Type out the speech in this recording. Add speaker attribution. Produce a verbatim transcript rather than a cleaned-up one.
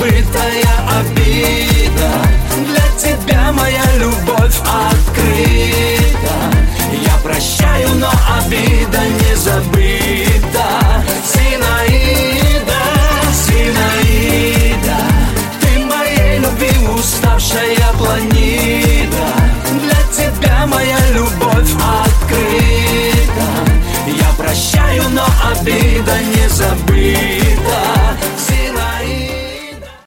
Speaker 1: забытая обида. Для тебя моя любовь открыта. Я прощаю, но обида не забыта.